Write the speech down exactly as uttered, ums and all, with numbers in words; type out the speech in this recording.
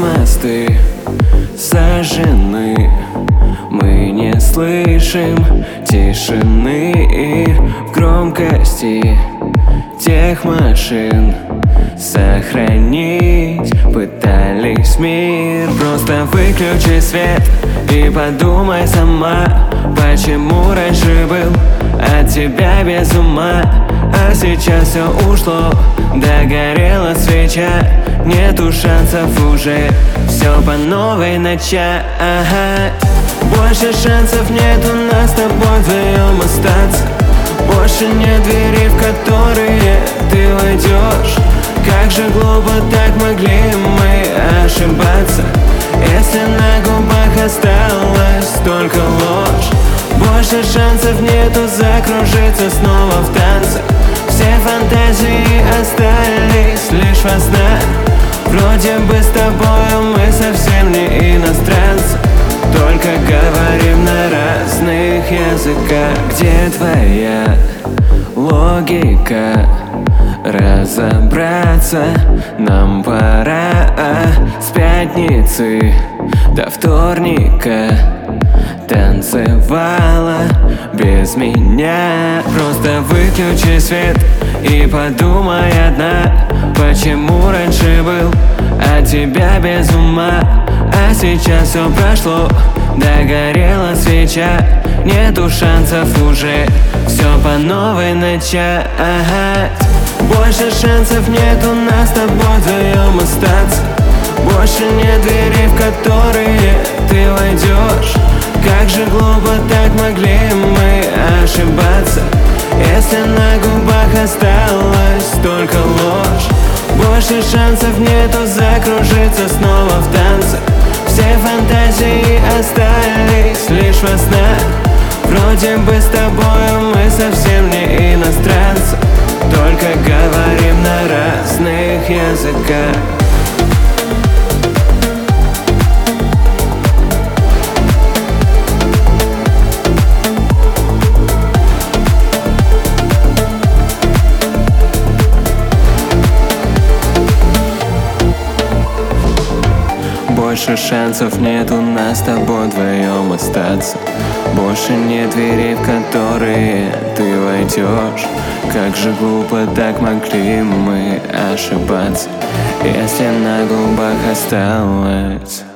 мосты сожжены, мы не слышим тишины в громкости тех машин. Сохранить пытались мир. Просто выключи свет и подумай сама, почему раньше был от тебя без ума, а сейчас все ушло, догорела свеча. Нету шансов уже все по новой начать. Больше шансов нет у нас с тобой вдвоем остаться. Больше нет дверей, в которые ты войдешь. Как же глупо так могли мы ошибаться, если на губах осталась только ложь. Больше шансов нету закружиться снова в танце. Все фантазии остались лишь во снах. Вроде бы с тобою мы совсем не иностранцы, только говорим на разных языках. Где твоя логика? Разобраться нам пора. С пятницы до вторника танцевала без меня. Просто выключи свет и подумай одна, почему раньше был от тебя без ума, а сейчас все прошло, догорела свеча. Нету шансов уже все по новой начать. Больше шансов нет у нас с тобой вдвоем остаться. Больше нет дверей, в которые ты войдешь. Как же глупо так могли мы ошибаться, если на губах осталась только ложь. Больше шансов нету закружиться снова в танце. Все фантазии остались лишь во снах. Вроде бы с тобою мы совсем не иностранцы, только говорим на разных языках. Больше шансов нет у нас с тобой вдвоем остаться. Больше нет дверей, в которые ты войдешь. Как же глупо так могли мы ошибаться, если на губах осталось